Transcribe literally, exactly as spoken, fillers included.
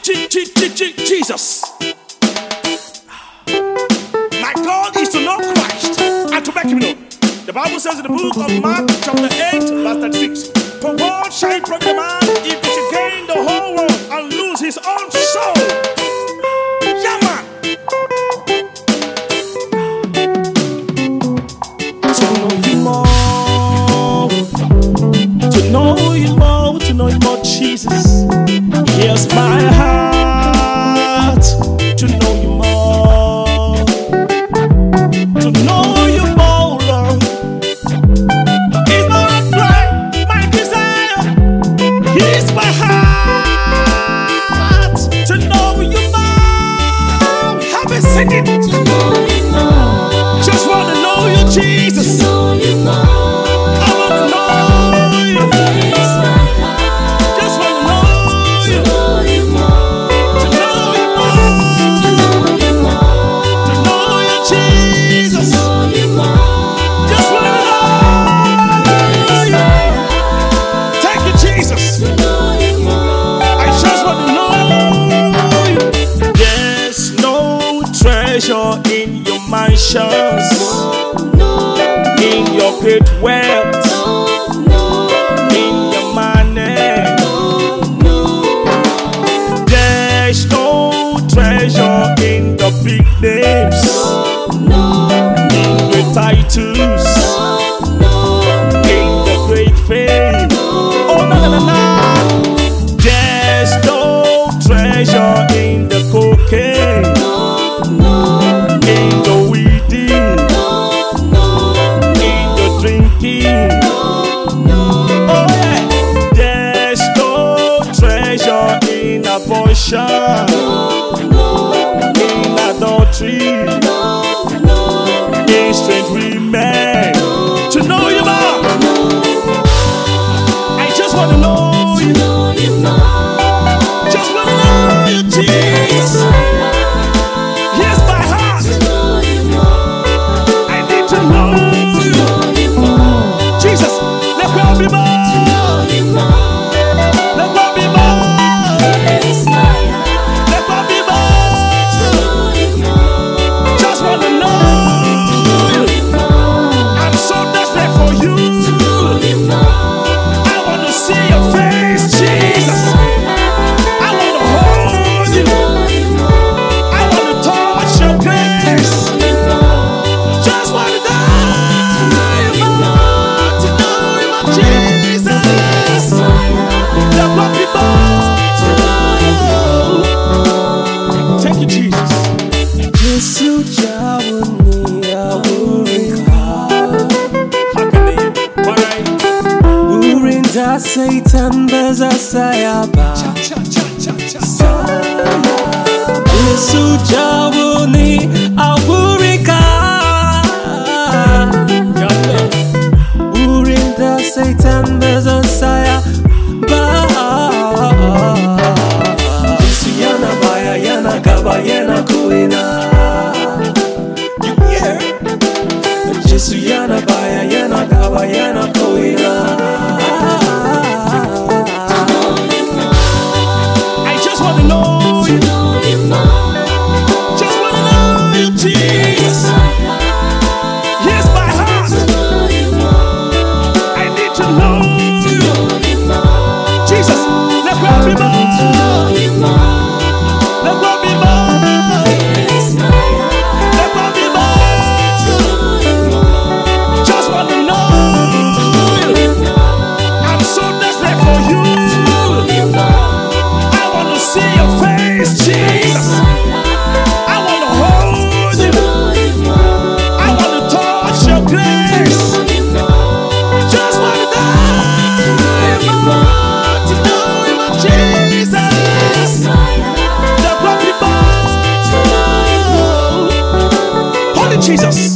Jesus. My God is to know Christ and to make him know. The Bible says in the book of Mark chapter eight verse thirty-six, for what shall it profit a man if he should gain the whole world and lose his own soul? Yeah, man. To know you more, to know you more, to know you more, Jesus. Here's my heart, to know you more, to know you more, Lord. It's my cry, my desire. Here's my heart, to know you more. Have a second, to know you more. Just want to know you, Jesus. To know you more. I want to know you. Here's my heart. Just want to know you. To know you more. To know you more. To know you more. To know you, Jesus. To know you more. Just want to know you. Thank you, Jesus. To know you more. I just want to know you. There's no treasure in your mansions, in your great wealth, in your money. There's no treasure in the big names, in great titles, in the great fame. Oh, no, no, no, no. There's no treasure in the cocaine, in the weeding, in the drinking. Oh, yeah. There's no treasure in abortion, in adultery, in strange women. To know you more, I just want to know you. Just want to know you, Jesus. Here's my heart. I need to know you. Jesus, let me be more. Let me be more. Let me be more. Just want to know you. I'm so desperate for you. I want to see your face, Jesus. I want to hold you. I want to touch your grace. Just want to know you more, to know you more, Jesus. Let me be more. Thank you, Jesus. Yesu jawani awurika Urinda Satan beza sayaba Yesu jawani awurika Urinda Satan beza sayaba Yesu yana baya yana gaba yana kuina Yesu yana baya yana gaba yana koina. I just want to know you. Just want to know you, Jesus. Here's my heart. I need to know you. Jesus, let me be more. Let me be more. Let me be more. Just want to know you. I'm so desperate for you. I want to see your face, Jesus. I want to hold you. I want to touch your grace. Just want to know you more, to know you more, Jesus. The blood be more. Holy Jesus.